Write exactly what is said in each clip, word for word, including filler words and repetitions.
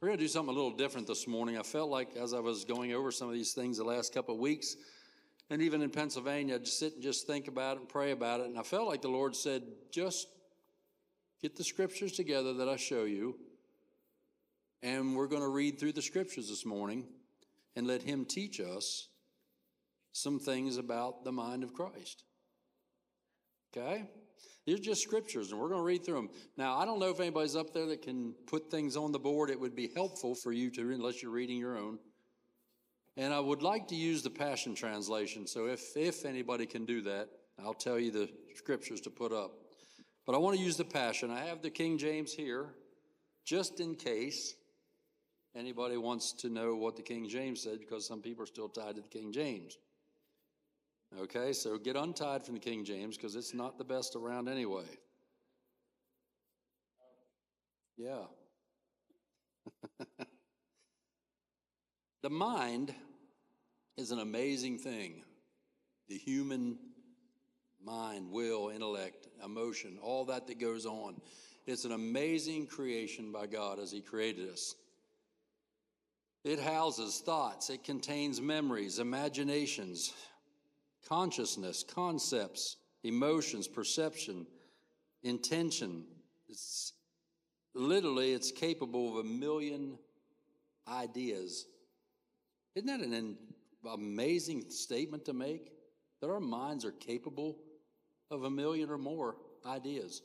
We're going to do something a little different this morning. I felt like as I was going over some of these things the last couple of weeks, and even in Pennsylvania, I'd sit and just think about it and pray about it. And I felt like the Lord said, just get the scriptures together that I show you, and we're going to read through the scriptures this morning and let him teach us some things about the mind of Christ. Okay? These are just scriptures, and we're going to read through them. Now, I don't know if anybody's up there that can put things on the board. It would be helpful for you to, unless you're reading your own. And I would like to use the Passion Translation. So if, if anybody can do that, I'll tell you the scriptures to put up. But I want to use the Passion. I have the King James here, just in case anybody wants to know what the King James said, because some people are still tied to the King James. Okay, so get untied from the King James, because it's not the best around anyway. Yeah. The mind is an amazing thing. The human mind, will, intellect, emotion, all that that goes on. It's an amazing creation by God as he created us. It houses thoughts. It contains memories, imaginations, consciousness, concepts, emotions, perception, intention. It's literally, it's capable of a million ideas. Isn't that an amazing statement to make? That our minds are capable of a million or more ideas.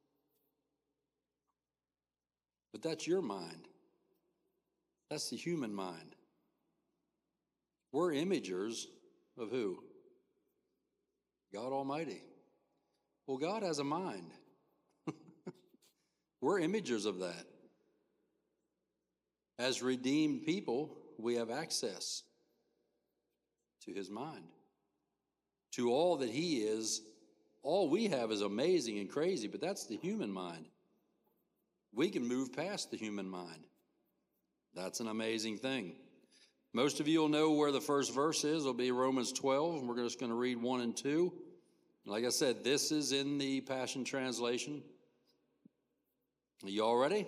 But that's your mind. That's the human mind. We're imagers of who? God Almighty. Well, God has a mind. We're imagers of that. As redeemed people, we have access to his mind. To all that he is, all we have is amazing and crazy, but that's the human mind. We can move past the human mind. That's an amazing thing. Most of you will know where the first verse is. It'll be Romans twelve, and we're just going to read one and two. Like I said, this is in the Passion Translation. Are you all ready?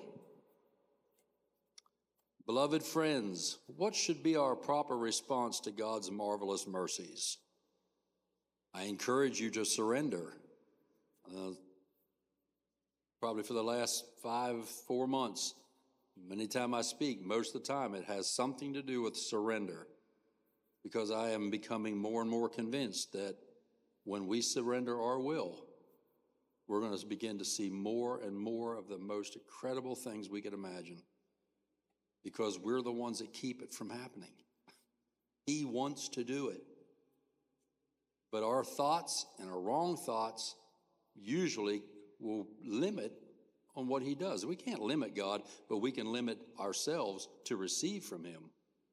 Beloved friends, what should be our proper response to God's marvelous mercies? I encourage you to surrender. Uh, probably for the last five, four months, anytime I speak, most of the time it has something to do with surrender, because I am becoming more and more convinced that when we surrender our will, we're going to begin to see more and more of the most incredible things we could imagine, because we're the ones that keep it from happening. He wants to do it. But our thoughts and our wrong thoughts usually will limit on what he does. We can't limit God, but we can limit ourselves to receive from him.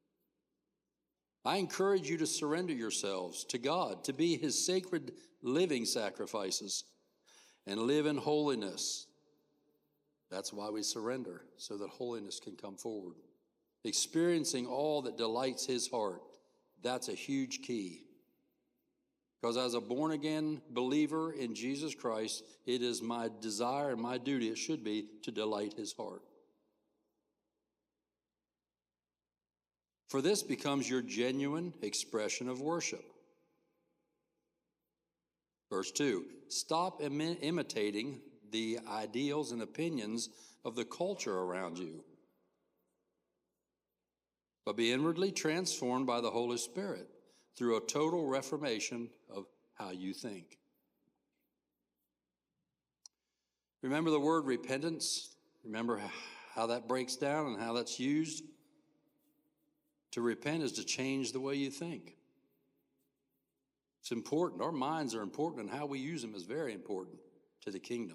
I encourage you to surrender yourselves to God, to be his sacred living sacrifices, and live in holiness. That's why we surrender, so that holiness can come forward. Experiencing all that delights his heart, that's a huge key. Because as a born-again believer in Jesus Christ, it is my desire and my duty, it should be, to delight his heart. For this becomes your genuine expression of worship. Verse two, stop imi- imitating the ideals and opinions of the culture around you, but be inwardly transformed by the Holy Spirit through a total reformation of how you think. Remember the word repentance? Remember how that breaks down and how that's used? To repent is to change the way you think. It's important. Our minds are important, and how we use them is very important to the kingdom.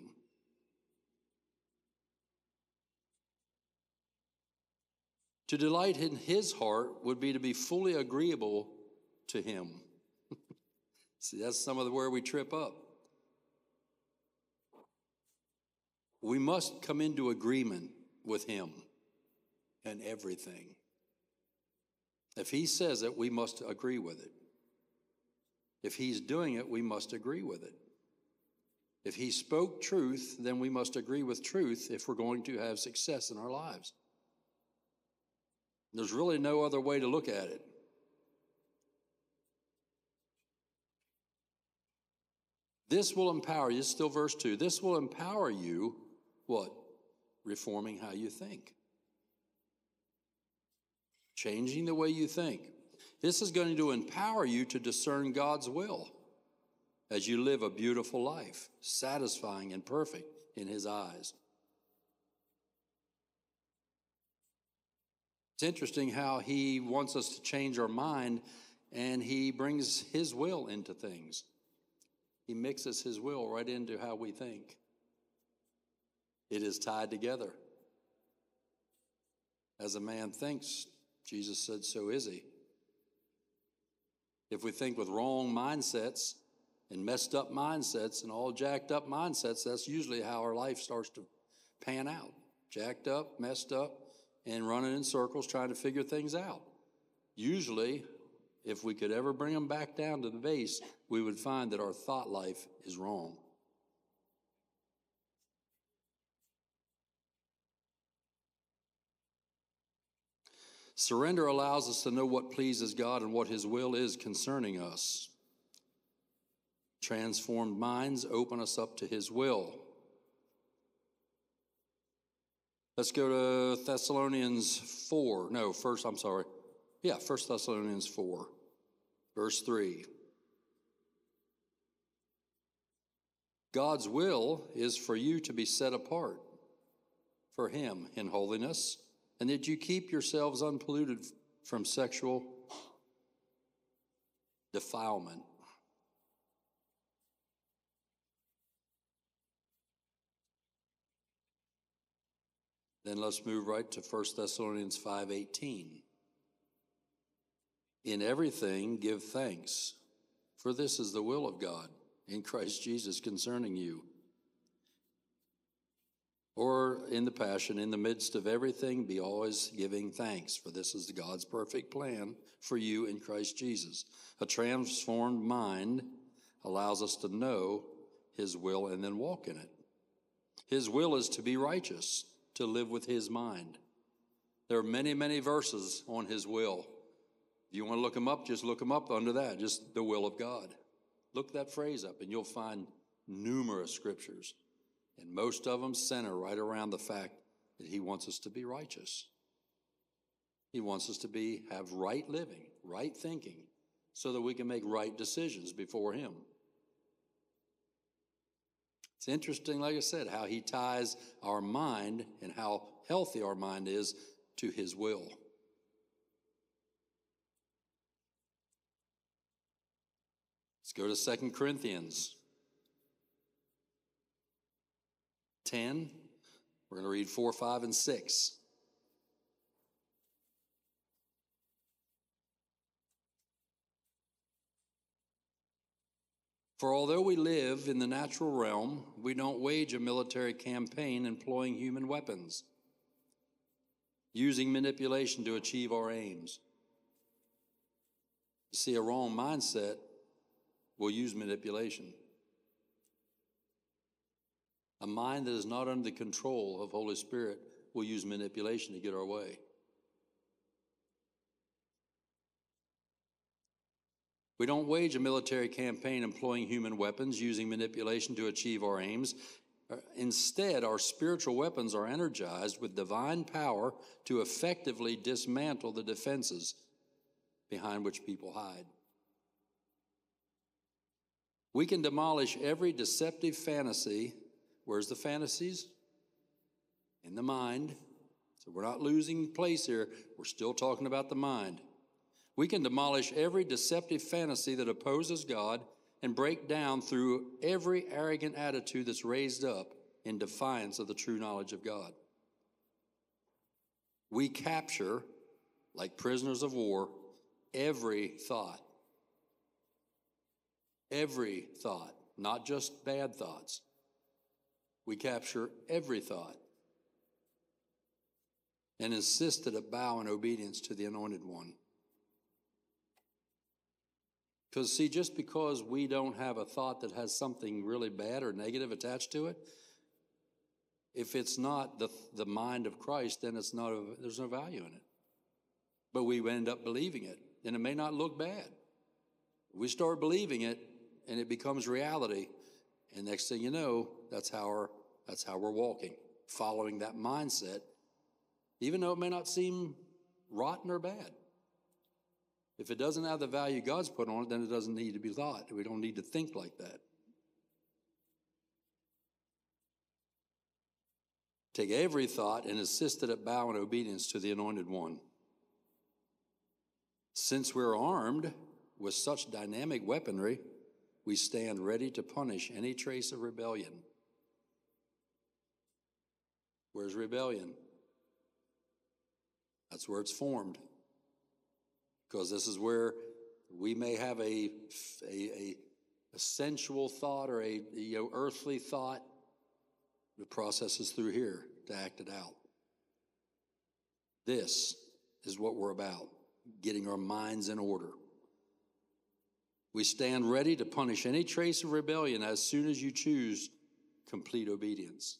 To delight in his heart would be to be fully agreeable to him. See, that's some of the where we trip up. We must come into agreement with him in everything. If he says it, we must agree with it. If he's doing it, we must agree with it. If he spoke truth, then we must agree with truth if we're going to have success in our lives. There's really no other way to look at it. This will empower you, still verse two, this will empower you, what? Reforming how you think. Changing the way you think. This is going to empower you to discern God's will as you live a beautiful life, satisfying and perfect in his eyes. It's interesting how he wants us to change our mind, and he brings his will into things. He mixes his will right into how we think. It is tied together. As a man thinks, Jesus said, so is he. If we think with wrong mindsets and messed up mindsets and all jacked up mindsets, that's usually how our life starts to pan out. Jacked up, messed up, and running in circles trying to figure things out. Usually, if we could ever bring them back down to the base, we would find that our thought life is wrong. Surrender allows us to know what pleases God and what his will is concerning us. Transformed minds open us up to his will. Let's go to Thessalonians four. No, first, I'm sorry. Yeah, First Thessalonians four, verse three. God's will is for you to be set apart for him in holiness, and that you keep yourselves unpolluted from sexual defilement. Then let's move right to First Thessalonians five eighteen. In everything give thanks, for this is the will of God in Christ Jesus concerning you. Or in the Passion, in the midst of everything, be always giving thanks, for this is God's perfect plan for you in Christ Jesus. A transformed mind allows us to know his will and then walk in it. His will is to be righteous, to live with his mind. There are many, many verses on his will. If you want to look them up, just look them up under that, just the will of God. Look that phrase up and you'll find numerous scriptures. And most of them center right around the fact that he wants us to be righteous. He wants us to be have right living, right thinking, so that we can make right decisions before him. It's interesting, like I said, how he ties our mind and how healthy our mind is to his will. Let's go to Second Corinthians ten. We're going to read four, five, and six. For although we live in the natural realm, we don't wage a military campaign employing human weapons, using manipulation to achieve our aims. You see, a wrong mindset will use manipulation. A mind that is not under the control of Holy Spirit will use manipulation to get our way. We don't wage a military campaign employing human weapons, using manipulation to achieve our aims. Instead, our spiritual weapons are energized with divine power to effectively dismantle the defenses behind which people hide. We can demolish every deceptive fantasy. Where's the fantasies? In the mind. So we're not losing place here. We're still talking about the mind. We can demolish every deceptive fantasy that opposes God and break down through every arrogant attitude that's raised up in defiance of the true knowledge of God. We capture, like prisoners of war, every thought. Every thought, not just bad thoughts. We capture every thought and insist that it bow in obedience to the Anointed One. Because, see, just because we don't have a thought that has something really bad or negative attached to it, if it's not the, the mind of Christ, then it's not a, there's no value in it. but we end up believing it, and it may not look bad. We start believing it, and it becomes reality, and next thing you know, that's how we're, that's how we're walking, following that mindset, even though it may not seem rotten or bad. If it doesn't have the value God's put on it, then it doesn't need to be thought. We don't need to think like that. Take every thought and assist it at bow in obedience to the Anointed One. Since we're armed with such dynamic weaponry, we stand ready to punish any trace of rebellion. Where's rebellion? That's where it's formed. Because this is where we may have a, a, a, a sensual thought or a you know, earthly thought. The process is through here to act it out. This is what we're about, getting our minds in order. We stand ready to punish any trace of rebellion as soon as you choose complete obedience.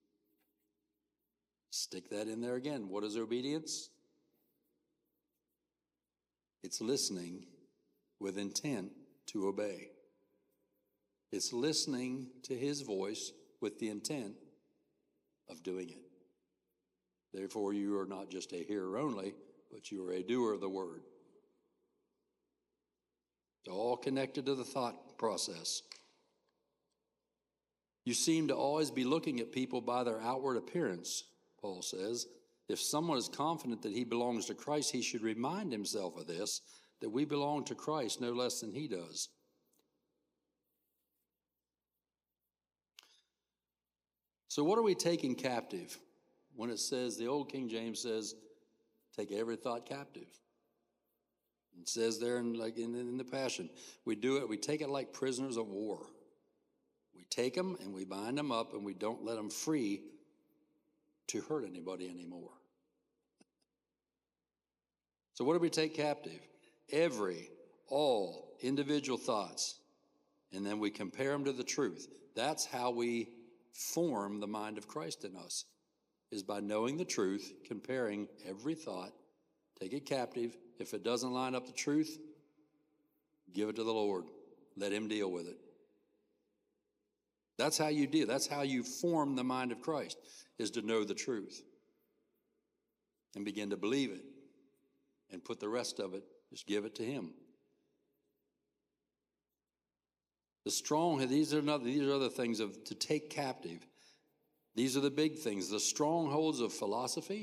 Stick that in there again. What is obedience? It's listening with intent to obey. It's listening to his voice with the intent of doing it. Therefore, you are not just a hearer only, but you are a doer of the word. It's all connected to the thought process. You seem to always be looking at people by their outward appearance, Paul says. If someone is confident that he belongs to Christ, he should remind himself of this, that we belong to Christ no less than he does. So what are we taking captive? When it says, the old King James says, take every thought captive. It says there in, like in, in the Passion, we do it, we take it like prisoners of war. We take them and we bind them up and we don't let them free to hurt anybody anymore. So what do we take captive? Every, all individual thoughts. And then we compare them to the truth. That's how we form the mind of Christ in us, is by knowing the truth, comparing every thought, take it captive. If it doesn't line up the truth, give it to the Lord. Let him deal with it. That's how you deal. That's how you form the mind of Christ, is to know the truth and begin to believe it and put the rest of it, just give it to him. The strong, these are not, these are other things of to take captive. These are the big things. The strongholds of philosophy,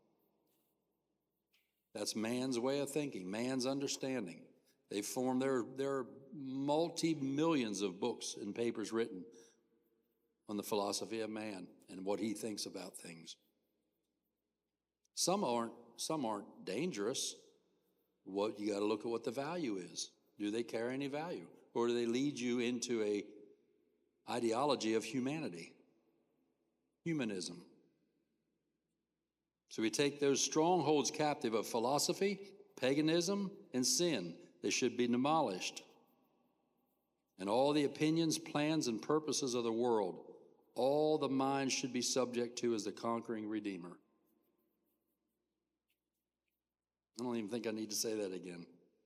that's man's way of thinking, man's understanding. They form, there, there are multi-millions of books and papers written on the philosophy of man and what he thinks about things. Some aren't, some aren't dangerous. What, you got to look at what the value is. Do they carry any value? Or do they lead you into a ideology of humanity? Humanism. So we take those strongholds captive of philosophy, paganism, and sin. They should be demolished. And all the opinions, plans, and purposes of the world, all the mind should be subject to as the conquering Redeemer. I don't even think I need to say that again.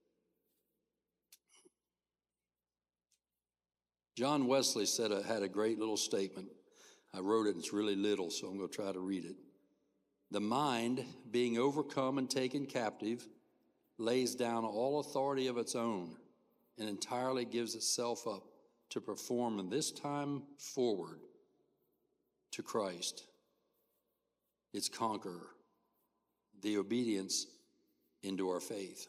John Wesley said, uh, had a great little statement. I wrote it, it's really little, so I'm going to try to read it. The mind, being overcome and taken captive, lays down all authority of its own and entirely gives itself up to perform this time forward to Christ, its conqueror, the obedience into our faith.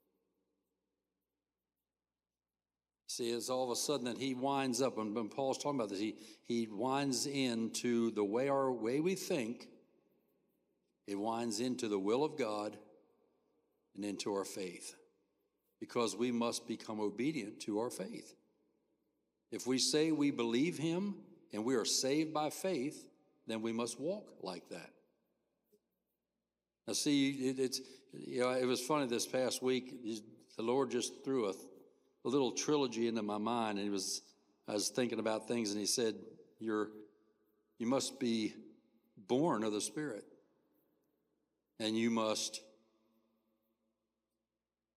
See, it's all of a sudden that he winds up, and when Paul's talking about this, he, he winds into the way our way we think, it winds into the will of God and into our faith, because we must become obedient to our faith. If we say we believe him and we are saved by faith, then we must walk like that. Now, see, it, it's, you know, it was funny this past week, the Lord just threw a, a little trilogy into my mind, and he was, I was thinking about things, and he said, You're, you must be born of the Spirit, and you must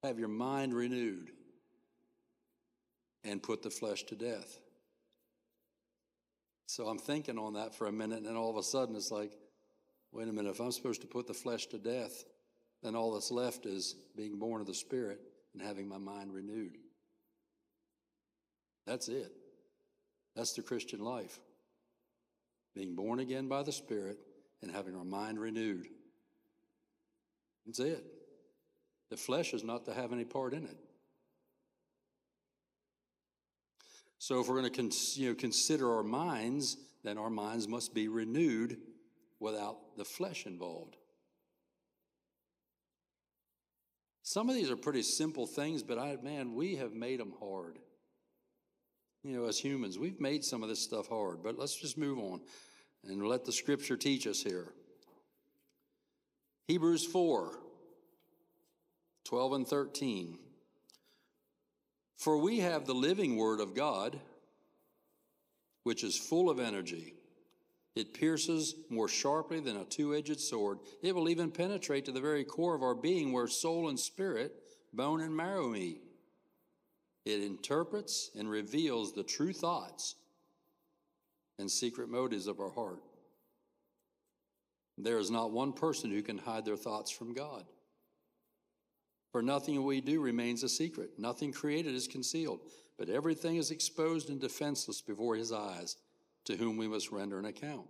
have your mind renewed, and put the flesh to death. So I'm thinking on that for a minute, and then all of a sudden it's like, wait a minute, if I'm supposed to put the flesh to death, then all that's left is being born of the Spirit and having my mind renewed. That's it. That's the Christian life. Being born again by the Spirit and having our mind renewed. That's it. The flesh is not to have any part in it. So if we're going to cons- you know, consider our minds, then our minds must be renewed without the flesh involved. Some of these are pretty simple things, but I, man, we have made them hard. You know, as humans, we've made some of this stuff hard, but let's just move on and let the scripture teach us here. Hebrews four, twelve and thirteen. For we have the living word of God, which is full of energy. It pierces more sharply than a two-edged sword. It will even penetrate to the very core of our being, where soul and spirit, bone and marrow meet. It interprets and reveals the true thoughts and secret motives of our heart. There is not one person who can hide their thoughts from God. For nothing we do remains a secret. Nothing created is concealed, but everything is exposed and defenseless before his eyes, to whom we must render an account.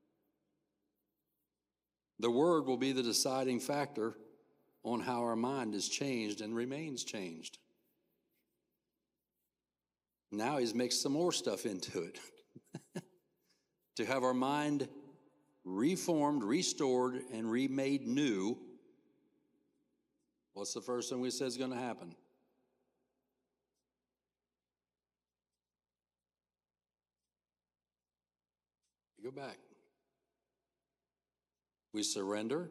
The word will be the deciding factor on how our mind is changed and remains changed. Now he's mixed some more stuff into it. To have our mind reformed, restored, and remade new. What's the first thing we said is going to happen? You go back. We surrender.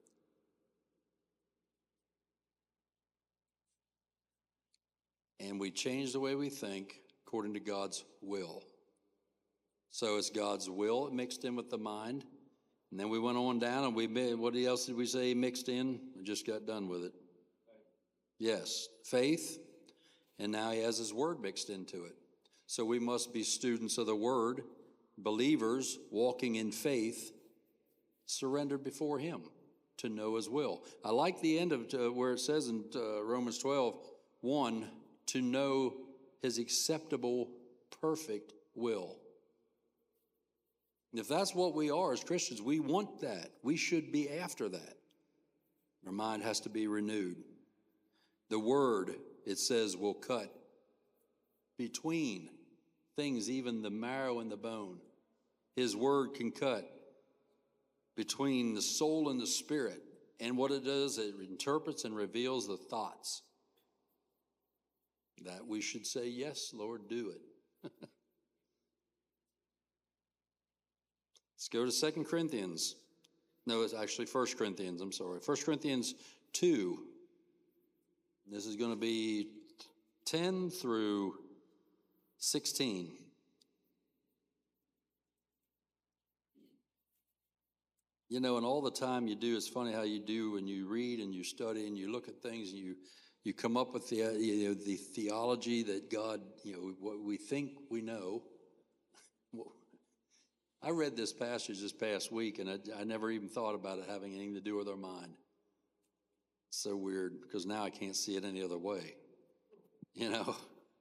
And we change the way we think according to God's will. So it's God's will mixed in with the mind. And then we went on down and we, what else did we say mixed in? We just got done with it. Yes, faith. And now he has his word mixed into it. So we must be students of the word, believers walking in faith, surrendered before him to know his will. I like the end of uh, where it says in uh, Romans twelve, one, to know his acceptable, perfect will. And if that's what we are as Christians, we want that. We should be after that. Our mind has to be renewed. The word, it says, will cut between things, even the marrow and the bone. His word can cut between the soul and the spirit. And what it does, it interprets and reveals the thoughts. That we should say, yes, Lord, do it. Let's go to Second Corinthians. No, it's actually First Corinthians, I'm sorry. First Corinthians two. This is going to be ten through sixteen. You know, and all the time you do, it's funny how you do when you read and you study and you look at things and you, you come up with the, you know, the theology that God, you know, what we think we know. I read this passage this past week, and I, I never even thought about it having anything to do with our mind. It's so weird, because now I can't see it any other way, you know.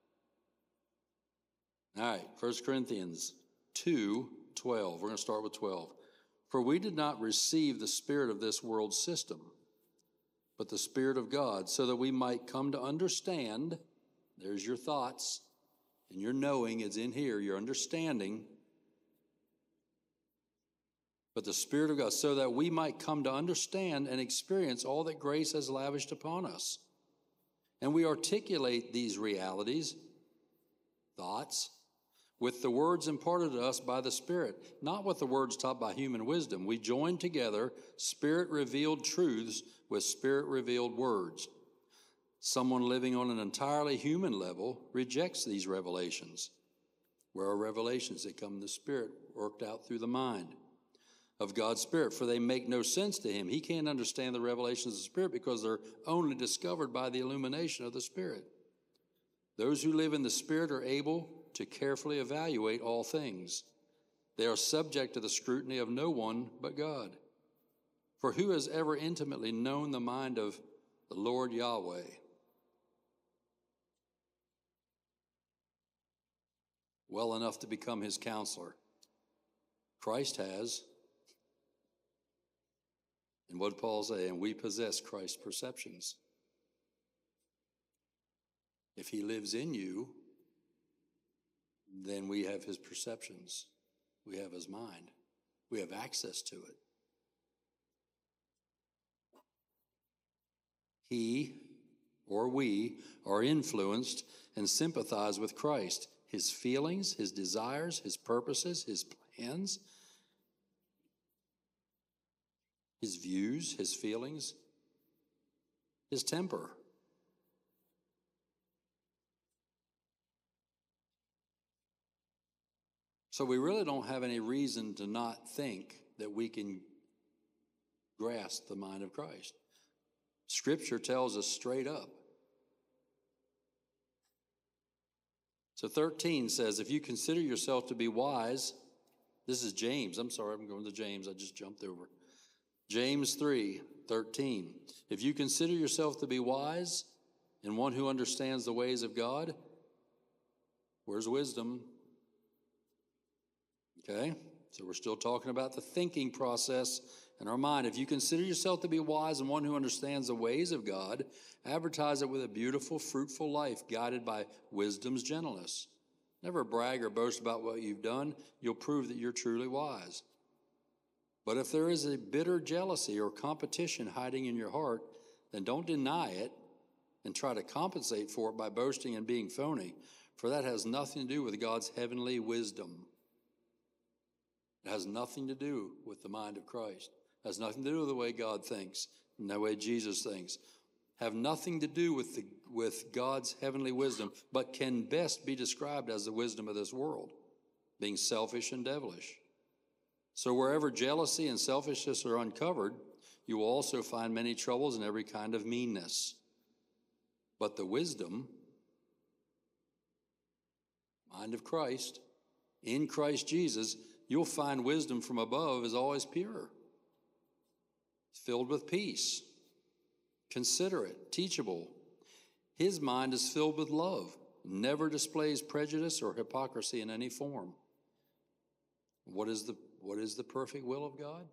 All right, First Corinthians two, twelve. We're going to start with twelve. For we did not receive the spirit of this world system, but the Spirit of God, so that we might come to understand. There's your thoughts, and your knowing is in here, your understanding. But the Spirit of God, so that we might come to understand and experience all that grace has lavished upon us. And we articulate these realities, thoughts, with the words imparted to us by the Spirit, not with the words taught by human wisdom. We join together Spirit-revealed truths with Spirit-revealed words. Someone living on an entirely human level rejects these revelations. Where are revelations? They come in the Spirit, worked out through the mind. of God's Spirit, for they make no sense to him. He can't understand the revelations of the Spirit because they're only discovered by the illumination of the Spirit. Those who live in the Spirit are able to carefully evaluate all things. They are subject to the scrutiny of no one but God. For who has ever intimately known the mind of the Lord Yahweh? Well enough to become his counselor. Christ has. And what did Paul say? And we possess Christ's perceptions. If he lives in you, then we have his perceptions. We have his mind. We have access to it. He, or we, are influenced and sympathize with Christ. His feelings, his desires, his purposes, his plans, his views, his feelings, his temper. So we really don't have any reason to not think that we can grasp the mind of Christ. Scripture tells us straight up. So thirteen says, if you consider yourself to be wise, this is James. I'm sorry, I'm going to James. I just jumped over. James three thirteen. If you consider yourself to be wise and one who understands the ways of God, where's wisdom? Okay, so we're still talking about the thinking process in our mind. If you consider yourself to be wise and one who understands the ways of God, advertise it with a beautiful, fruitful life guided by wisdom's gentleness. Never brag or boast about what you've done. You'll prove that you're truly wise. But if there is a bitter jealousy or competition hiding in your heart, then don't deny it and try to compensate for it by boasting and being phony, for that has nothing to do with God's heavenly wisdom. It has nothing to do with the mind of Christ. It has nothing to do with the way God thinks and the way Jesus thinks. Have nothing to do with, the, with God's heavenly wisdom, but can best be described as the wisdom of this world, being selfish and devilish. So wherever jealousy and selfishness are uncovered, you will also find many troubles and every kind of meanness. But the wisdom, mind of Christ, in Christ Jesus, you'll find wisdom from above is always pure. It's filled with peace, considerate, teachable. His mind is filled with love, never displays prejudice or hypocrisy in any form. What is the, what is the perfect will of God?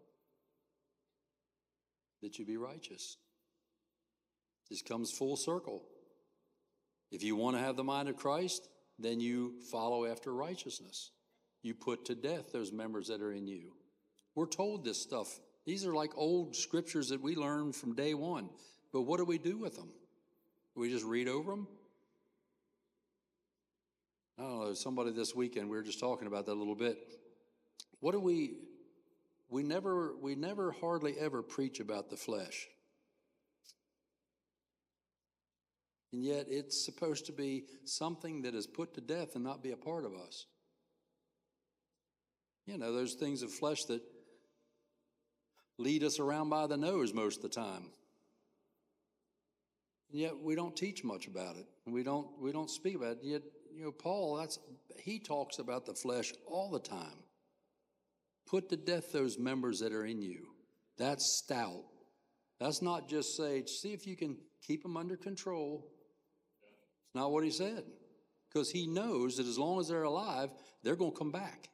That you be righteous. This comes full circle. If you want to have the mind of Christ, then you follow after righteousness. You put to death those members that are in you. We're told this stuff. These are like old scriptures that we learned from day one. But what do we do with them? Do we just read over them? I don't know, somebody this weekend, we were just talking about that a little bit. What do we, we never, we never hardly ever preach about the flesh. And yet it's supposed to be something that is put to death and not be a part of us. You know, those things of flesh that lead us around by the nose most of the time. And yet we don't teach much about it. We don't, we don't speak about it. Yet, you know, Paul, that's, he talks about the flesh all the time. Put to death those members that are in you. That's stout. That's not just say, see if you can keep them under control. It's not what he said. Because he knows that as long as they're alive, they're going to come back.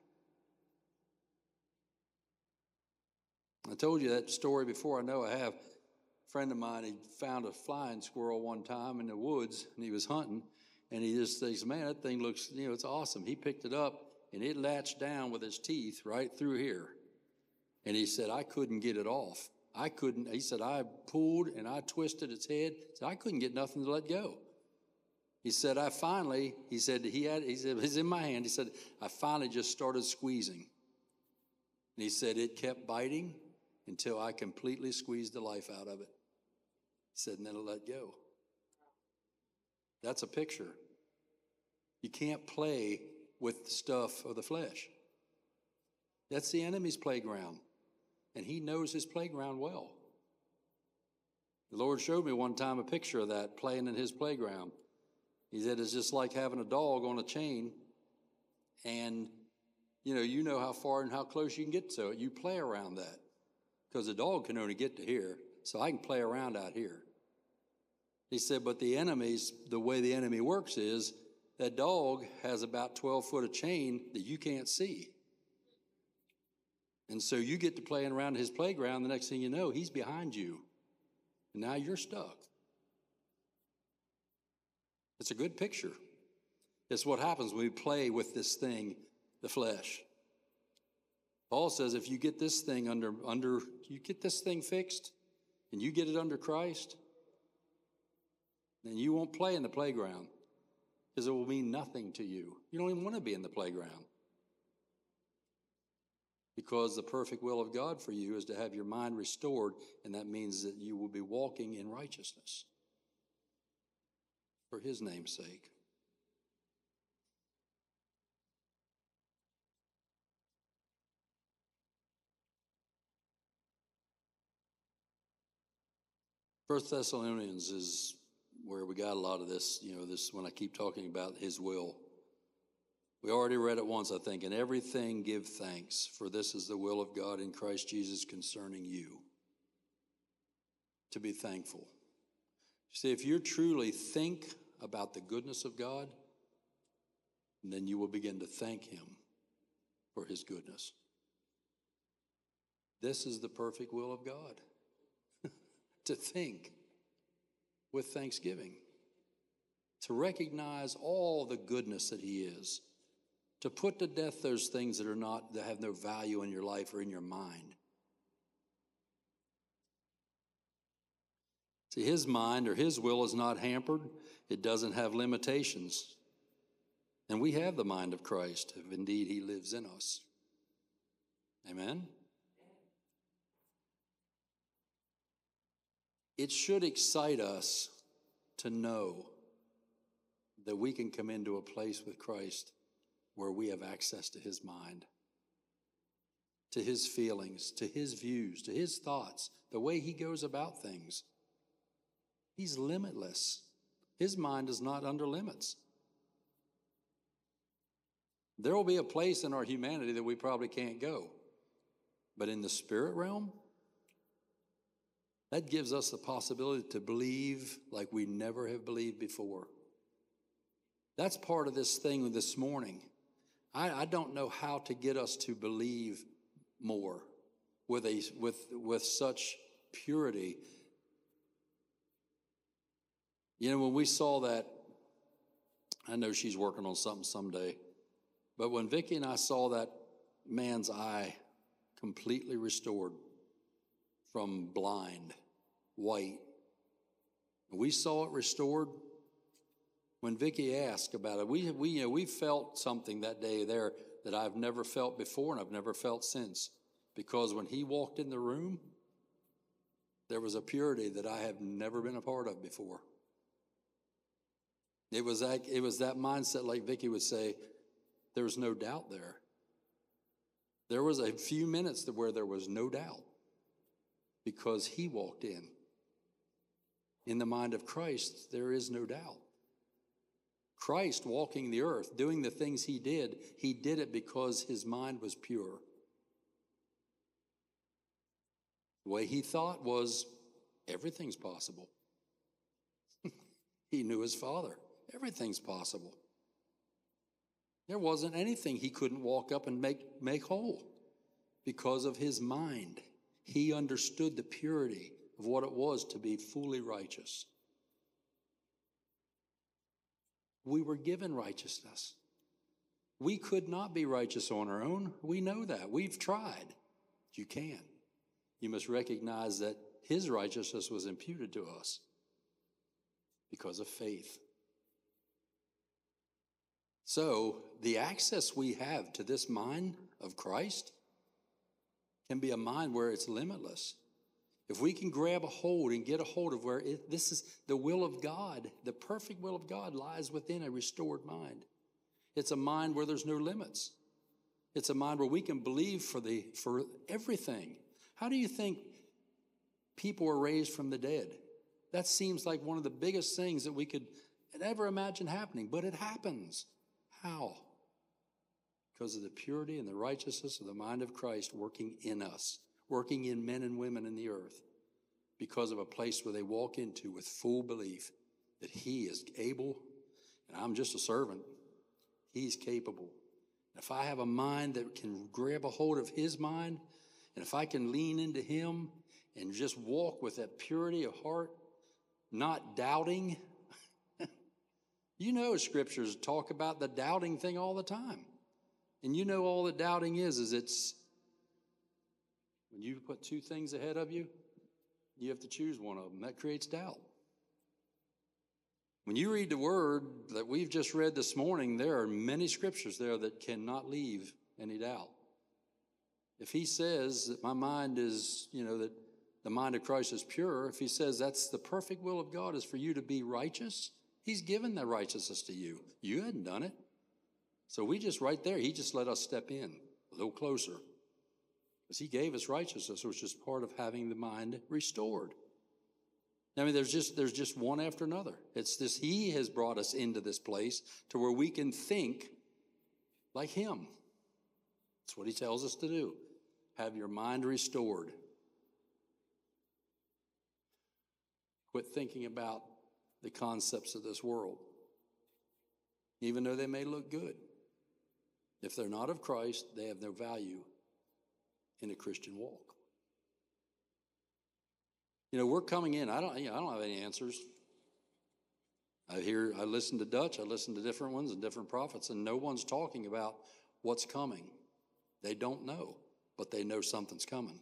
I told you that story before. I know I have. A friend of mine, he found a flying squirrel one time in the woods, and he was hunting, and he just thinks, man, that thing looks, you know, it's awesome. He picked it up, and it latched down with its teeth right through here. And he said, I couldn't get it off. I couldn't. He said, I pulled, and I twisted its head. He said, I couldn't get nothing to let go. He said, I finally, he said, he had, he said, it was in my hand. He said, I finally just started squeezing. And he said, it kept biting until I completely squeezed the life out of it. He said, and then it let go. That's a picture. You can't play with the stuff of the flesh. That's the enemy's playground. and he knows his playground well. The Lord showed me one time a picture of that playing in his playground. He said it's just like having a dog on a chain, and you know, you know how far and how close you can get to it. You play around that because the dog can only get to here, so I can play around out here. He said, but the enemies, the way the enemy works is that dog has about twelve foot of chain that you can't see. And so you get to playing around his playground. The next thing you know, he's behind you. And now you're stuck. It's a good picture. It's what happens when we play with this thing, the flesh. Paul says if you get this thing under, under you get this thing fixed and you get it under Christ, then you won't play in the playground because it will mean nothing to you. You don't even want to be in the playground. Because the perfect will of God for you is to have your mind restored, and that means that you will be walking in righteousness for his name's sake. First Thessalonians is where we got a lot of this, you know, this when I keep talking about his will. We already read it once, I think. In everything give thanks, for this is the will of God in Christ Jesus concerning you. To be thankful. See, if you truly think about the goodness of God, then you will begin to thank him for his goodness. This is the perfect will of God. To think with thanksgiving. To recognize all the goodness that he is. To put to death those things that are not, that have no value in your life or in your mind. See, his mind or his will is not hampered. It doesn't have limitations. And we have the mind of Christ, if indeed he lives in us. Amen? It should excite us to know that we can come into a place with Christ where we have access to his mind, to his feelings, to his views, to his thoughts, the way he goes about things. He's limitless. His mind is not under limits. There will be a place in our humanity that we probably can't go. But in the spirit realm, that gives us the possibility to believe like we never have believed before. That's part of this thing this morning. I, I don't know how to get us to believe more with a with with such purity. You know, when we saw that, I know she's working on something someday, but when Vicki and I saw that man's eye completely restored from blind, white, and we saw it restored. When Vicki asked about it, we, we, you know, we felt something that day there that I've never felt before and I've never felt since. Because when he walked in the room, there was a purity that I have never been a part of before. It was like, it was that mindset, like Vicki would say, there was no doubt there. There was a few minutes where there was no doubt because he walked in. In the mind of Christ, there is no doubt. Christ walking the earth, doing the things he did, he did it because his mind was pure. The way he thought was, everything's possible. He knew his Father. Everything's possible. There wasn't anything he couldn't walk up and make, make whole because of his mind. He understood the purity of what it was to be fully righteous. We were given righteousness. We could not be righteous on our own. We know that. We've tried. You can. You must recognize that his righteousness was imputed to us because of faith. So the access we have to this mind of Christ can be a mind where it's limitless. If we can grab a hold and get a hold of where it, this is the will of God, the perfect will of God lies within a restored mind. It's a mind where there's no limits. It's a mind where we can believe for the for everything. How do you think people were raised from the dead? That seems like one of the biggest things that we could ever imagine happening, but it happens. How? Because of the purity and the righteousness of the mind of Christ working in us, working in men and women in the earth, because of a place where they walk into with full belief that he is able, and I'm just a servant. He's capable. If I have a mind that can grab a hold of his mind, and if I can lean into him and just walk with that purity of heart, not doubting. You know, scriptures talk about the doubting thing all the time. And you know all that doubting is, is it's when you put two things ahead of you, you have to choose one of them. That creates doubt. When you read the word that we've just read this morning, there are many scriptures there that cannot leave any doubt. If he says that my mind is, you know, that the mind of Christ is pure, if he says that's the perfect will of God is for you to be righteous, he's given that righteousness to you. You hadn't done it. So we just right there, he just let us step in a little closer. Because he gave us righteousness, which is part of having the mind restored. I mean, there's just there's just one after another. It's this, he has brought us into this place to where we can think like him. That's what he tells us to do. Have your mind restored. Quit thinking about the concepts of this world, even though they may look good. If they're not of Christ, they have no value in a Christian walk. You know, we're coming in. I don't, you know, I don't have any answers. I hear, I listen to Dutch, I listen to different ones and different prophets, and no one's talking about what's coming. They don't know, but they know something's coming.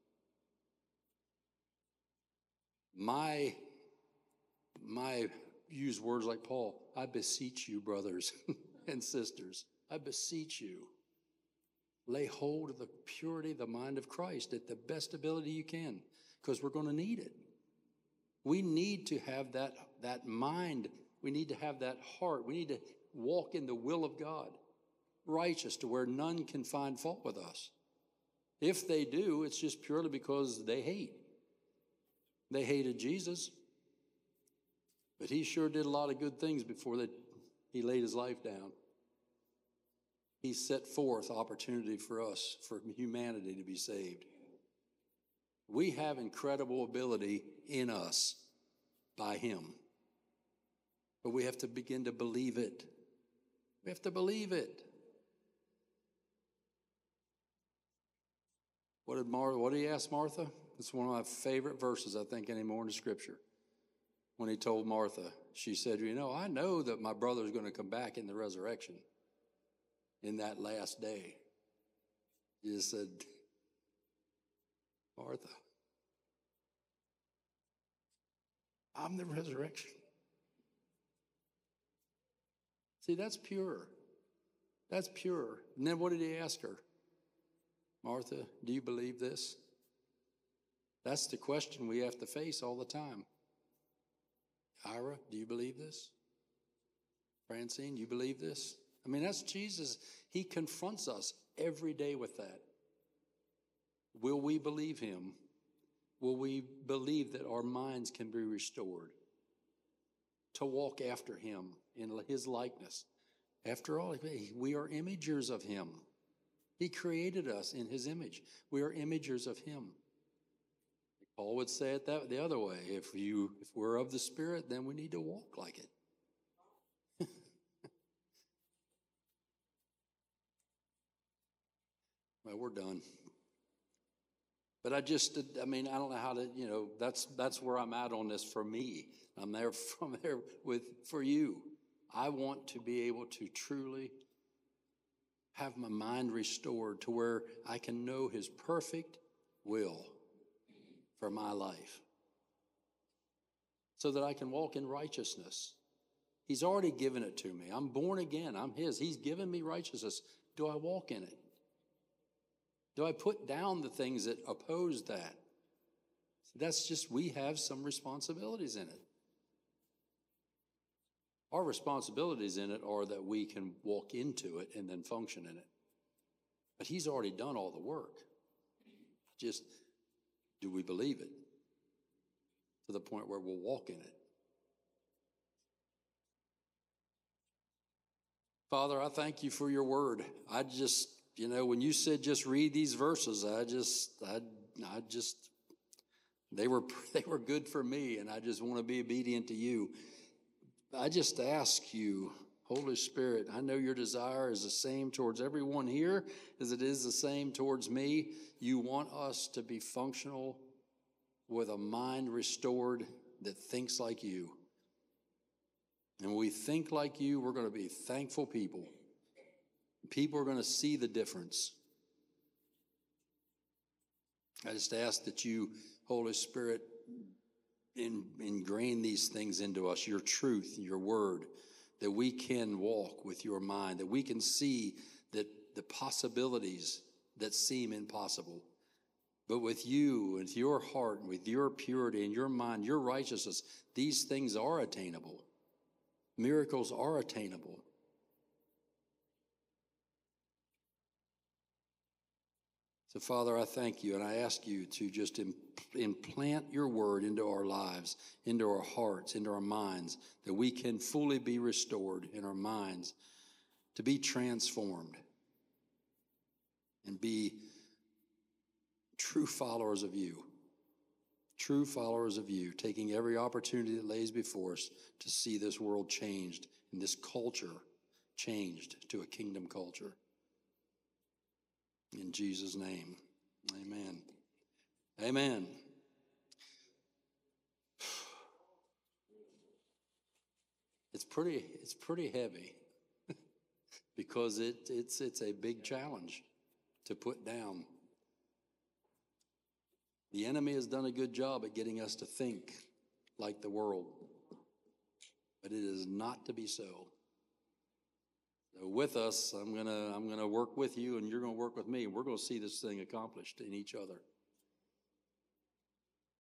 My, my use words like Paul, I beseech you, brothers and sisters, I beseech you, lay hold of the purity of the mind of Christ at the best ability you can, because we're going to need it. We need to have that, that mind. We need to have that heart. We need to walk in the will of God, righteous to where none can find fault with us. If they do, it's just purely because they hate. They hated Jesus, but he sure did a lot of good things before that he laid his life down. He set forth opportunity for us, for humanity to be saved. We have incredible ability in us by him, but we have to begin to believe it. We have to believe it. What did Mar- what did he ask Martha? It's one of my favorite verses, I think, anymore in the scripture. When he told Martha, she said, you know, I know that my brother's going to come back in the resurrection in that last day. He just said, Martha, I'm the resurrection. See, that's pure. That's pure. And then what did he ask her? Martha, do you believe this? That's the question we have to face all the time. Ira, do you believe this? Francine, you believe this? I mean, that's Jesus. He confronts us every day with that. Will we believe him? Will we believe that our minds can be restored to walk after him in his likeness? After all, we are imagers of him. He created us in his image. We are imagers of him. Paul would say it that the other way. If you, if we're of the Spirit, then we need to walk like it. Well, we're done. But I just, I mean, I don't know how to, you know, that's that's where I'm at on this for me. I'm there from there with for you. I want to be able to truly have my mind restored to where I can know his perfect will for my life, so that I can walk in righteousness. He's already given it to me. I'm born again. I'm his. He's given me righteousness. Do I walk in it? Do I put down the things that oppose that? That's just, we have some responsibilities in it. Our responsibilities in it are that we can walk into it and then function in it. But he's already done all the work. Just Do we believe it to the point where we'll walk in it? Father, I thank you for your word. I just, you know, when you said just read these verses, I just, I, I just, they were, they were good for me, and I just want to be obedient to you. I just ask you, Holy Spirit, I know your desire is the same towards everyone here as it is the same towards me. You want us to be functional with a mind restored that thinks like you. And when we think like you, we're going to be thankful people. People are going to see the difference. I just ask that you, Holy Spirit, in, ingrain these things into us, your truth, your word, that we can walk with your mind, that we can see that the possibilities that seem impossible. But with you, with your heart, with your purity and your mind, your righteousness, these things are attainable. Miracles are attainable. So, Father, I thank you, and I ask you to just implant your word into our lives, into our hearts, into our minds, that we can fully be restored in our minds, to be transformed and be true followers of you, true followers of you, taking every opportunity that lays before us to see this world changed and this culture changed to a kingdom culture. In Jesus' name, amen. Amen. It's pretty, it's pretty heavy because it, it's, it's a big challenge to put down. The enemy has done a good job at getting us to think like the world, but it is not to be so. So with us, I'm gonna I'm gonna work with you, and you're gonna work with me. We're gonna see this thing accomplished in each other.